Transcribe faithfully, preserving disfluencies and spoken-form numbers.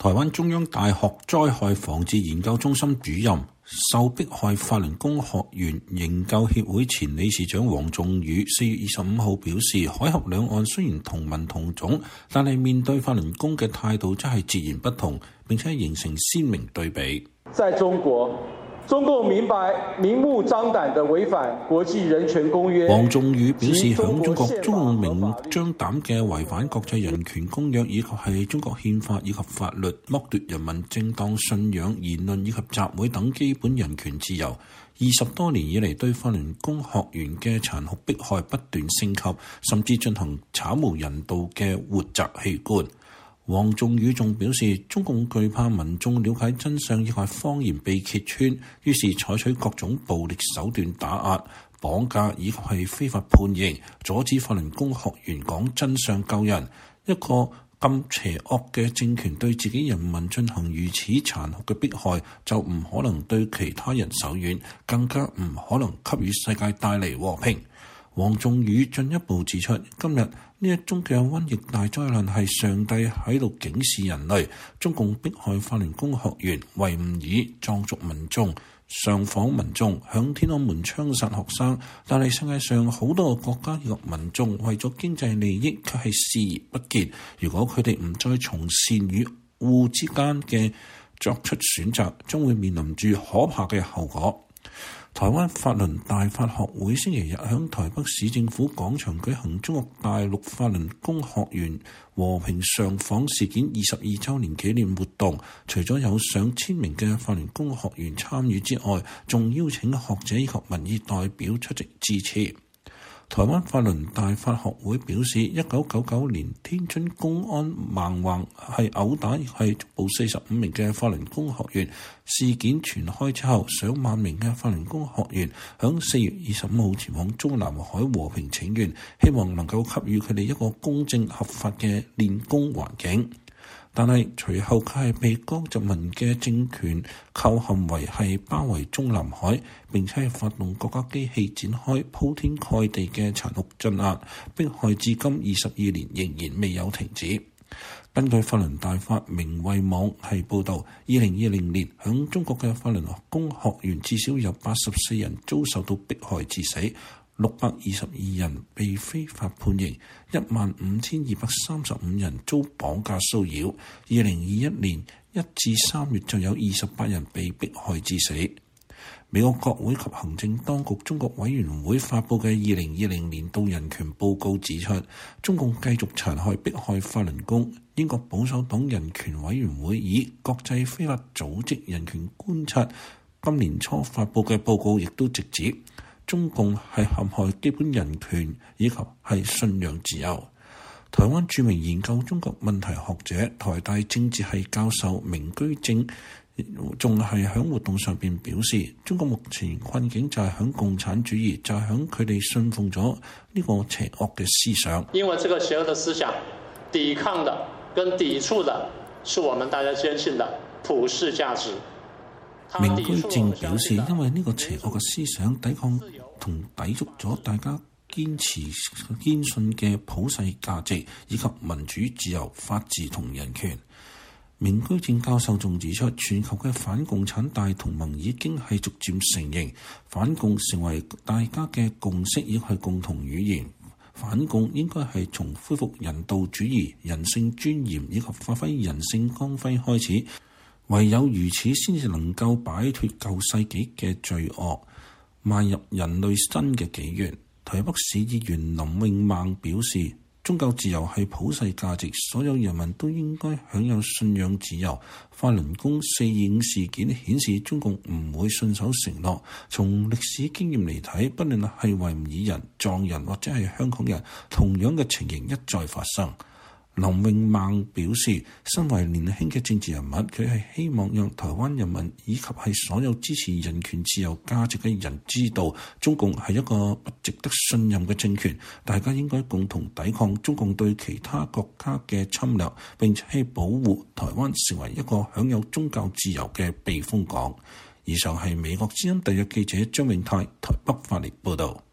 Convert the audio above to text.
台灣中央大學災害防治研究中心主任、受迫害法輪功學員營救協會前理事長黃仲宇四月二十五號表示，海峽兩岸雖然同文同種，但係面對法輪功嘅態度真係截然不同，並且形成鮮明對比。 在中國，中共明白明目張膽地違反國際人權公約。 黃仲宇表示，響中國，中共明目張膽嘅違反國際人權公約，以及係中國憲法以及法律，剝奪人民正當信仰、言論以及集會等基本人權自由。二十多年以嚟，對法輪功學員嘅殘酷迫害不斷升級，甚至進行慘無人道嘅活摘器官。黃仲宇仲表示，中共懼怕民眾了解真相以及謊言被揭穿，於是採取各種暴力手段打壓、綁架以及係非法判刑，阻止法輪功學員講真相救人。一個咁邪惡嘅政權對自己人民進行如此殘酷嘅迫害，就唔可能對其他人手軟，更加唔可能給予世界帶嚟和平。黃仲宇進一步指出，今日呢一宗嘅瘟疫大災難係上帝喺度警示人類，中共迫害法輪功學員，維吾爾、藏族民眾、上訪民眾響天安門槍殺學生，但係世界上好多個國家以及民眾為咗經濟利益，卻係視而不見。如果佢哋唔再從善與惡之間嘅作出選擇，將會面臨住可怕嘅後果。台灣法輪大法學會星期日喺台北市政府廣場舉行中國大陸法輪功學員和平上訪事件二十二週年紀念活動，除咗有上千名嘅法輪功學員參與之外，仲邀請學者以及民意代表出席致辭。台灣法輪大法學會表示，一九九九年天津公安猛橫係毆打係捉捕四十五名嘅法輪功學員，事件傳開之後，上萬名嘅法輪功學員響四月二十五號前往中南海和平請願，希望能夠給予佢哋一個公正合法嘅練功環境。但係隨後佢係被江澤民嘅政權構陷為係包圍中南海，並且係發動國家機器展開鋪天蓋地嘅殘酷鎮壓，迫害至今二十二年仍然未有停止。根據法輪大法明慧網係報導，二零二零年響中國嘅法輪功學員至少有八十四人遭受到迫害致死，六百二十二人被非法判刑，一萬五千二百三十五人遭綁架騷擾。二零二一年一至三月就有二十八人被迫害致死。美國國會及行政當局中國委員會發布嘅二零二零年度人權報告指出，中共繼續殘害迫害法輪功。英國保守黨人權委員會以國際非法組織人權觀察今年初發布嘅報告亦都直指，中共係陷害基本人權以及係信仰自由。台灣著名研究中國問題學者、台大政治系教授明居正仲係喺活動上邊表示，中國目前困境就係喺共產主義，就係喺佢哋信奉咗呢個邪惡嘅思想。 因為這個邪惡嘅思想抵抗的跟抵觸的是我們大家堅信的普世價值。 明居正表示，因為呢個邪惡嘅思想抵抗同抵觸咗大家堅持堅信嘅普世價值，以及民主、自由、法治同人權。明居正教授仲指出，全球嘅反共產大同盟已經係逐漸成型，反共成為大家嘅共識，亦係共同語言。反共應該係從恢復人道主義、人性尊嚴以及發揮人性光輝開始。唯有如此，先至能夠擺脫舊世紀嘅罪惡，邁入人類新嘅紀元。台北市議員林永孟表示，宗教自由係普世價值，所有人民都應該享有信仰自由。法輪功四二五事件顯示，中共唔會信守承諾。從歷史經驗嚟睇，不論係維吾爾人、藏人或者係香港人，同樣嘅情形一再發生。林永孟表示，身為年輕嘅政治人物，佢係希望讓台灣人民以及係所有支持人權自由價值嘅人知道，中共係一個不值得信任嘅政權，大家應該共同抵抗中共對其他國家嘅侵略，並且係保護台灣成為一個享有宗教自由嘅避風港。以上係美國之音特約記者張永泰台北發嚟報道。